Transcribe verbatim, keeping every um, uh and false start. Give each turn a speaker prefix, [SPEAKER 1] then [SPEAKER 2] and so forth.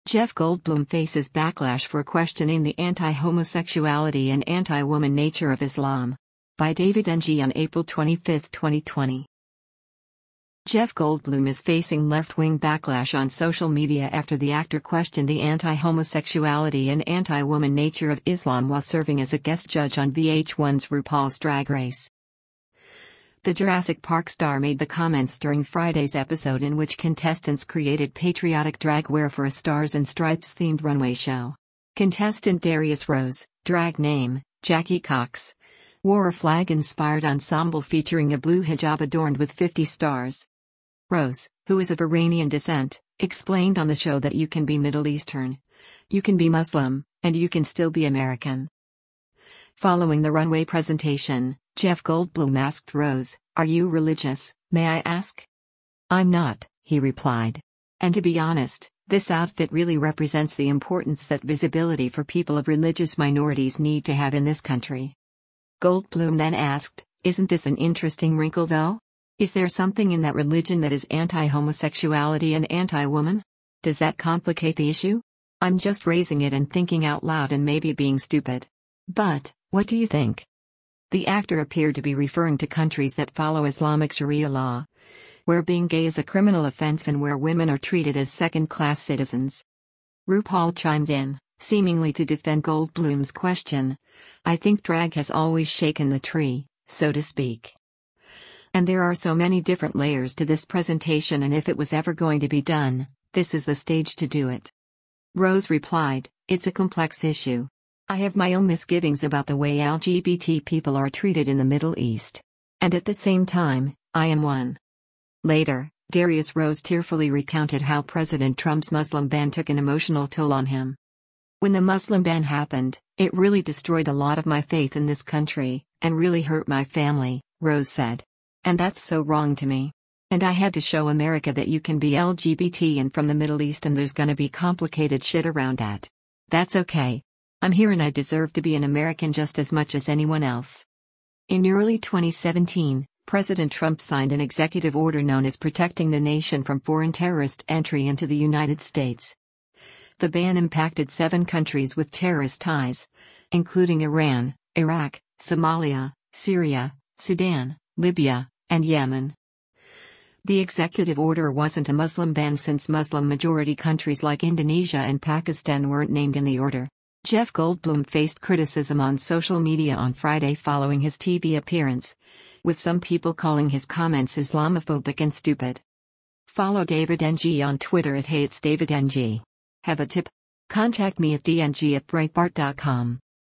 [SPEAKER 1] Jeff Goldblum faces backlash for questioning the anti-homosexuality and anti-woman nature of Islam. By David N G on April twenty-fifth, twenty twenty. Jeff Goldblum is facing left-wing backlash on social media after the actor questioned the anti-homosexuality and anti-woman nature of Islam while serving as a guest judge on V H one's RuPaul's Drag Race. The Jurassic Park star made the comments during Friday's episode in which contestants created patriotic drag wear for a Stars and Stripes-themed runway show. Contestant Darius Rose, drag name, Jackie Cox, wore a flag-inspired ensemble featuring a blue hijab adorned with fifty stars. Rose, who is of Iranian descent, explained on the show that you can be Middle Eastern, you can be Muslim, and you can still be American. Following the runway presentation, Jeff Goldblum asked Rose, "Are you religious, may I ask?" "I'm not," he replied. "And to be honest, this outfit really represents the importance that visibility for people of religious minorities need to have in this country." Goldblum then asked, "Isn't this an interesting wrinkle though? Is there something in that religion that is anti-homosexuality and anti-woman? Does that complicate the issue? I'm just raising it and thinking out loud and maybe being stupid. But, what do you think?" The actor appeared to be referring to countries that follow Islamic Sharia law, where being gay is a criminal offense and where women are treated as second-class citizens. RuPaul chimed in, seemingly to defend Goldblum's question. "I think drag has always shaken the tree, so to speak. And there are so many different layers to this presentation, and if it was ever going to be done, this is the stage to do it." Rose replied, "It's a complex issue. I have my own misgivings about the way L G B T people are treated in the Middle East. And at the same time, I am one." Later, Darius Rose tearfully recounted how President Trump's Muslim ban took an emotional toll on him. "When the Muslim ban happened, it really destroyed a lot of my faith in this country, and really hurt my family," Rose said. "And that's so wrong to me. And I had to show America that you can be L G B T and from the Middle East, and there's gonna be complicated shit around that. That's okay. I'm here and I deserve to be an American just as much as anyone else." In early twenty seventeen, President Trump signed an executive order known as Protecting the Nation from Foreign Terrorist Entry into the United States. The ban impacted seven countries with terrorist ties, including Iran, Iraq, Somalia, Syria, Sudan, Libya, and Yemen. The executive order wasn't a Muslim ban since Muslim-majority countries like Indonesia and Pakistan weren't named in the order. Jeff Goldblum faced criticism on social media on Friday following his T V appearance, with some people calling his comments Islamophobic and stupid. Follow David N G on Twitter at Hey It's David N G. Have a tip? Contact me at d n g at breitbart dot com.